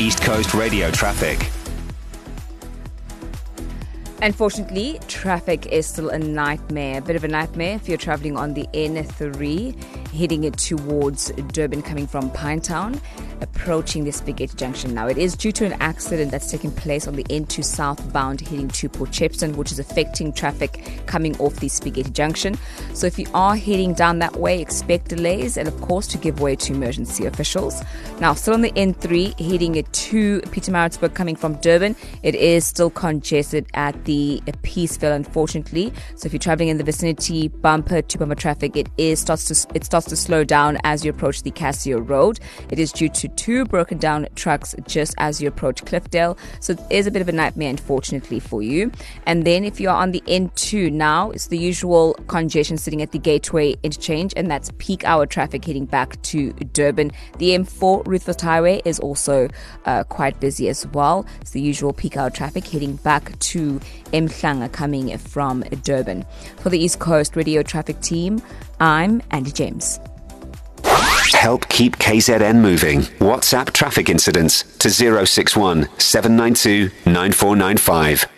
East Coast Radio traffic. Unfortunately, traffic is still a nightmare, a bit of a nightmare if you're traveling on the N3, heading it towards Durban, coming from Pinetown, approaching the Spaghetti Junction. Now, it is due to an accident that's taken place on the N2 southbound heading to Port Shepstone, which is affecting traffic coming off the Spaghetti Junction. So if you are heading down that way, expect delays and, of course, to give way to emergency officials. Now, still on the N3, heading it to Pietermaritzburg, coming from Durban, it is still congested at the Peaceville, unfortunately. So if you're traveling in the vicinity, bumper to bumper traffic, it starts to slow down as you approach the Cassio Road. It is due to 2 broken down trucks just as you approach Cliffdale. So it is a bit of a nightmare, unfortunately, for you. And then if you are on the N2 now, it's the usual congestion sitting at the Gateway interchange, and that's peak hour traffic heading back to Durban. The M4 Ruthven Highway is also quite busy as well. It's the usual peak hour traffic heading back to Mhlanga coming from Durban. For the East Coast Radio Traffic Team, I'm Andy James. Help keep KZN moving. WhatsApp traffic incidents to 061 792 9495.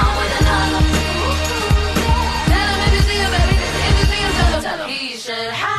Should have